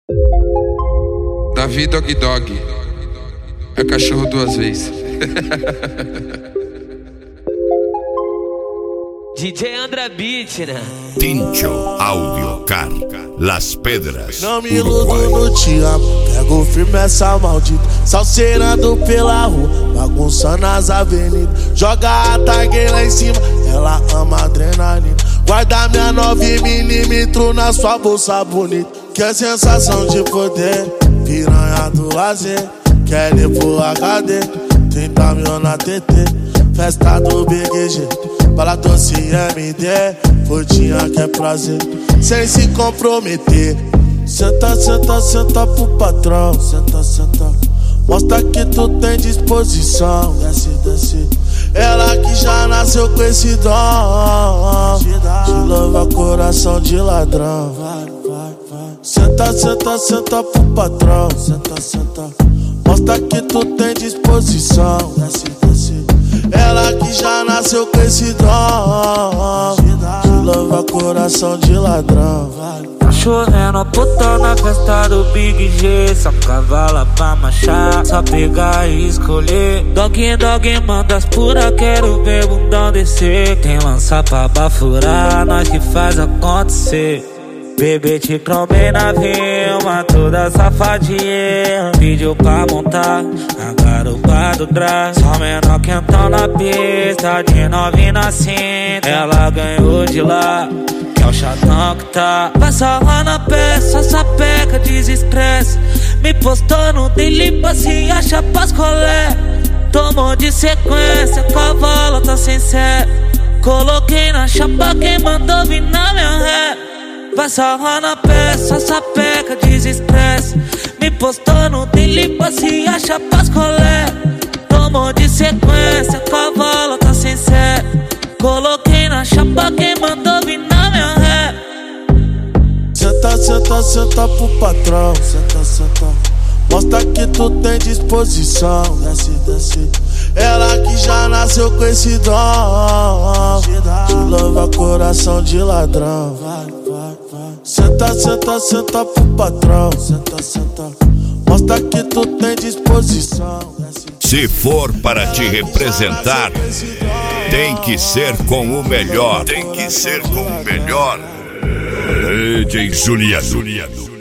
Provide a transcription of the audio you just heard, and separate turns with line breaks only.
Davi Dog Dog é cachorro duas vezes.
DJ André Beat, né?
Tincho Audio Car, Las Pedras,
não me iludo no te amo, pego firme essa maldita, salseirando pela rua, bagunçando as avenidas, joga a tag lá em cima, ela ama adrenalina, guarda minha 9mm na sua bolsa bonita, que é sensação de poder, piranha do lazer, quer ir pro HD, 30 mil na TT, festa do BGG, bala doce MD, curtinha que é prazer, sem se comprometer. Senta, senta, senta pro patrão, senta, senta, mostra que tu tem disposição. Desce, desce, ela que já nasceu com esse dom, te louva coração de ladrão. Vai, vai, vai. Senta, senta, senta pro patrão, senta, senta, mostra que tu tem disposição. Desce, desce, ela que já nasceu com esse dom, te louva coração de ladrão.
Tá chovendo puta na festa do Big G, só cavala pra marchar, só pegar e escolher. Dog, dog, manda as pura, quero ver bundão descer. Quem lança pra bafurar, nós que faz acontecer. Bebê te cromei na vilma, toda safadinha, pediu pra montar a garupa do drag. Só menor quentão na pista, de novinha na cinta, ela ganhou de lá, que é o chatão que tá. Passa lá na peça, sapeca, desestresse. Me postou no daily, se acha pras colé. Tomou de sequência, cavalo tá sem sé. Coloquei na chapa, quem mandou vir na minha ré. Vai sarrar na peça, sapeca, desestresse. Me postou no daily, se acha pras colé. Tomou de sequência, cavalo tá sem sé. Coloquei na chapa, quem mandou vir na minha ré.
Senta, senta, senta pro patrão, senta, senta, mostra que tu tem disposição. Desce, desce, ela que já nasceu com esse dom, te louva coração de ladrão. Vai, vai, vai. Senta, senta, senta pro patrão, senta, senta, mostra que tu tem disposição. Desce,
se for para te representar, tem que ser com o melhor. Tem que ser com o melhor. DJ Juliano.